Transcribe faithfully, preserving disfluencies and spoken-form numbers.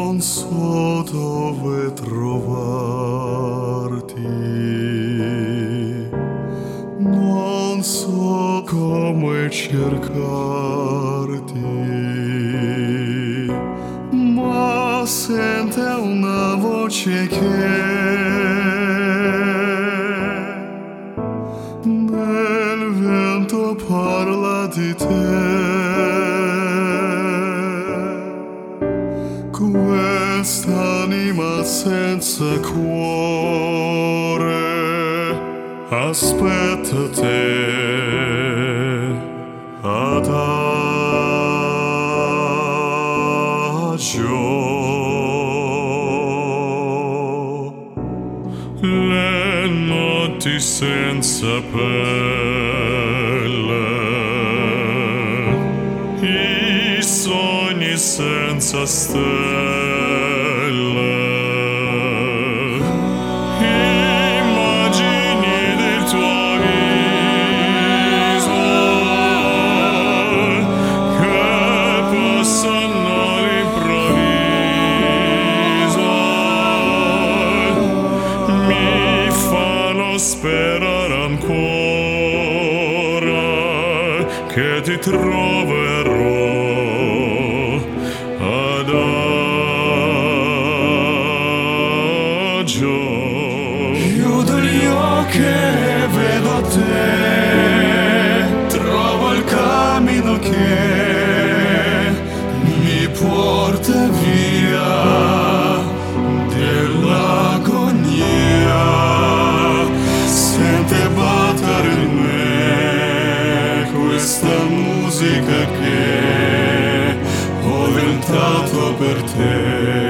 non so dove trovarti, non so come cercarti, ma sente una voce che nel vento parla di te. Quest'anima senza cuore aspetta te adagio. Le notti senza pelle, i sogni senza stelle, immagini del tuo viso che passano all'improvviso, mi fanno sperare ancora che ti troverò adagio. Chiudo gli occhi e vedo te, trovo il cammino che mi porta via dell'agonia. Sente battere in me questa musica che ho inventato per te.